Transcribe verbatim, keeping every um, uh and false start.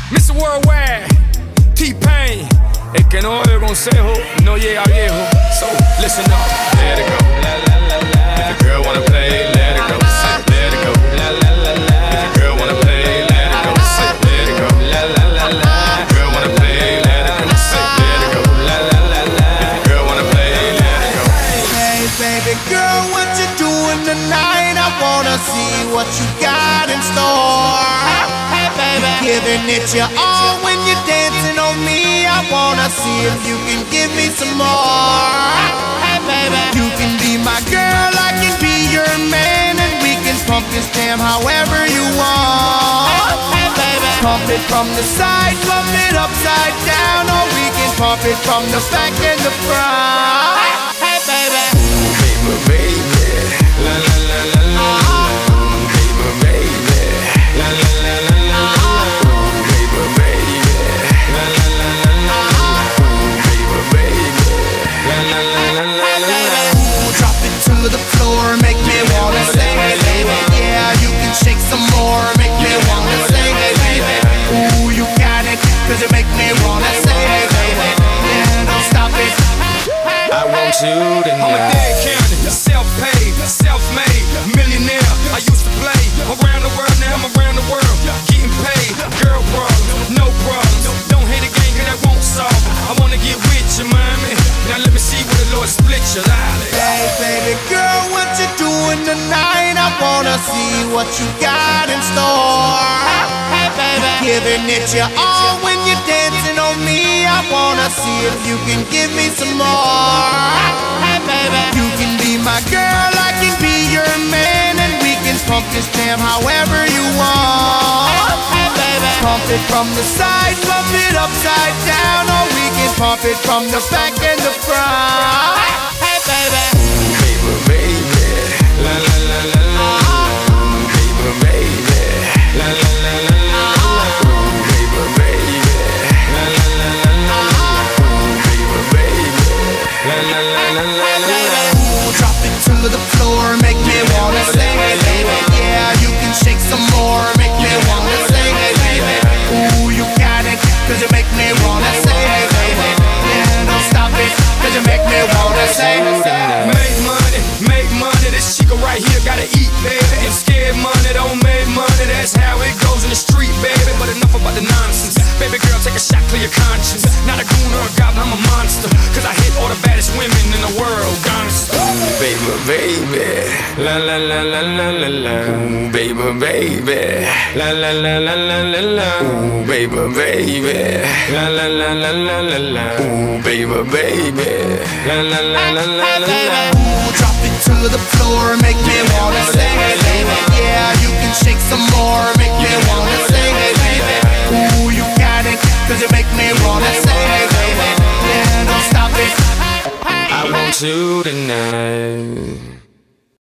mister Worldwide, T-Pain. El que no oye consejo no llega viejo. So, listen up, let it go. La, la, la, la. If the girl wanna play, let it go. Let it go. La, la, la, la. If the girl wanna play, let it go. Let it go. La, la, la, la. If the girl wanna play, let it go. Let it go. La, la, la, la. If the girl wanna play, let it go. Hey, baby girl, what you doing tonight? I wanna see what you got in store. Hey, baby, giving it your all when you're dancing on me. I wanna see if you can give me some more. Hey, baby, you can be my girl, I can be your man, and we can pump this jam however you want. Hey, baby, pump it from the side, pump it upside down, or we can pump it from the back and the front. Hey, baby, baby, baby, la la la la la, baby, baby, la la la la la, baby, baby, la la la la la, baby, baby, la la la la la la. Drop it to the floor, make me wanna say, hey baby, yeah, you can shake some more, make me wanna say, hey baby, ooh, you got it, cause you make me wanna say, hey baby, yeah, don't stop it. I want you to know. I'm a dead county, self-paid, self-made, millionaire. I used to play around the world, now I'm around the world, getting paid. Girl problems, no problems. Don't hate a game, cause that won't solve them. I wanna get with you, mommy. Now let me see where the Lord split you. Hey, baby girl, what you doing tonight? I wanna see what you got in store. Hey, baby, giving it your all when you're dancing on me. I wanna see if you can give me some more. Hey, baby, you can be my girl, I can be your man, and we can pump this jam however you want. Hey, baby, pump it from the side, pump it upside down, or we can pump it from the back and the front. Hey, baby, baby, baby, la la la la la, baby, baby, la la la la la, baby, baby, la la la la la, baby, baby, la la la la la la. Drop it to the floor, make me wanna say, hey baby, yeah, you can shake some more, make me wanna say, hey baby, ooh, you got it, cause you make me wanna say, hey baby, yeah, don't stop it, cause you make me wanna say. Make money, make money, this chica right here gotta eat, baby, and scared money don't make money, that's how it goes in the street, baby, but enough about the nonsense. Baby girl, take a shot, clear your conscience. Not a goon or a goblin, I'm a monster, cause I hit all the baddest women in the world, gangsta. Baby, baby, la la la la la la la. Ooh, baby, baby, la la la la la la la. Ooh, baby, baby, la la la la la la la. Ooh, baby, baby, la la la la la la la. Ooh, drop it to the floor, make me wanna say, hey baby, yeah, you can shake some more, make me wanna say, hey baby, ooh, you got it, cause you make me wanna say, hey baby, yeah, don't stop it. I want you tonight.